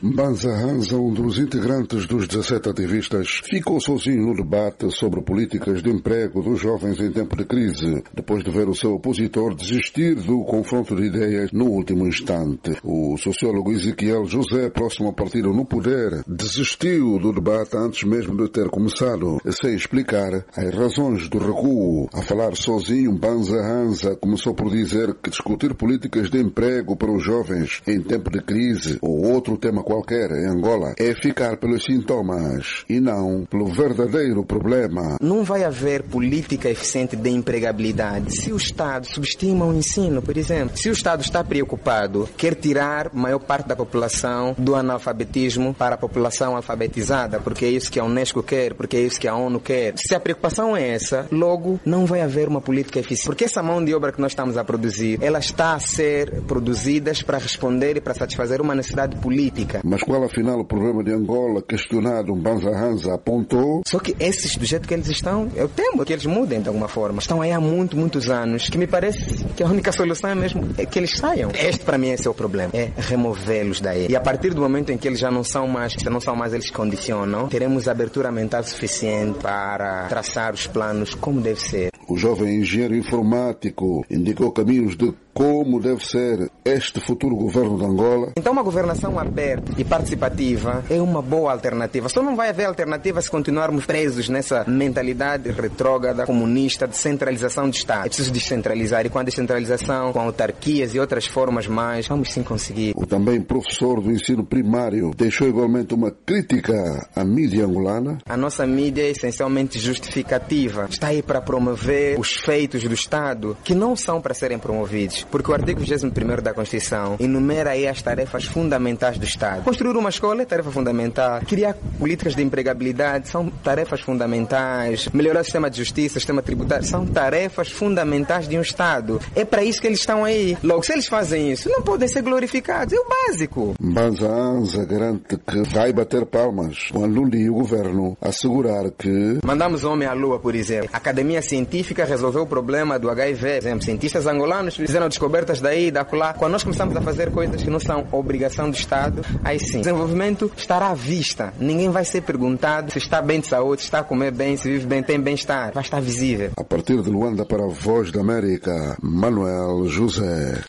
Mbanza Hanza, um dos integrantes dos 17 ativistas, ficou sozinho no debate sobre políticas de emprego dos jovens em tempo de crise, depois de ver o seu opositor desistir do confronto de ideias no último instante. O sociólogo Ezequiel José, próximo ao partido no poder, desistiu do debate antes mesmo de ter começado, sem explicar as razões do recuo. A falar sozinho, Mbanza Hanza começou por dizer que discutir políticas de emprego para os jovens em tempo de crise ou outro tema qualquer em Angola é ficar pelos sintomas e não pelo verdadeiro problema. Não vai haver política eficiente de empregabilidade se o Estado subestima o ensino, por exemplo. Se o Estado está preocupado, quer tirar a maior parte da população do analfabetismo para a população alfabetizada, porque é isso que a Unesco quer, porque é isso que a ONU quer. Se a preocupação é essa, logo não vai haver uma política eficiente. Porque essa mão de obra que nós estamos a produzir, ela está a ser produzida para responder e para satisfazer uma necessidade política. Mas qual afinal o problema de Angola, questionado, Mbanza Hanza apontou? Só que esses do jeito que eles estão, eu temo que eles mudem de alguma forma. Estão aí há muitos anos, que me parece que a única solução é mesmo que eles saiam. Este para mim esse é o problema, é removê-los daí. E a partir do momento em que eles já não são mais, eles condicionam, teremos abertura mental suficiente para traçar os planos como deve ser. O jovem engenheiro informático indicou caminhos de como deve ser este futuro governo de Angola. Então uma governação aberta e participativa é uma boa alternativa. Só não vai haver alternativa se continuarmos presos nessa mentalidade retrógrada, comunista, de centralização do Estado. É preciso descentralizar, e com a descentralização, com autarquias e outras formas mais, vamos sim conseguir. O também professor do ensino primário deixou igualmente uma crítica à mídia angolana. A nossa mídia é essencialmente justificativa. Está aí para promover os feitos do Estado que não são para serem promovidos. Porque o artigo 21º da Constituição enumera aí as tarefas fundamentais do Estado. Construir uma escola é tarefa fundamental. Criar políticas de empregabilidade são tarefas fundamentais. Melhorar o sistema de justiça, o sistema tributário, são tarefas fundamentais de um Estado. É para isso que eles estão aí. Logo, se eles fazem isso, não podem ser glorificados. É o básico. Mbanza Hanza garante que vai bater palmas com a Lula e o governo assegurar que... Mandamos o homem à Lua, por exemplo. A Academia Científica resolveu o problema do HIV. Por exemplo, cientistas angolanos fizeram descobertas daí, da lá. Quando nós começamos a fazer coisas que não são obrigação do Estado, aí sim, o desenvolvimento estará à vista. Ninguém vai ser perguntado se está bem de saúde, se está a comer bem, se vive bem, tem bem-estar. Vai estar visível. A partir de Luanda para a Voz da América, Manuel José.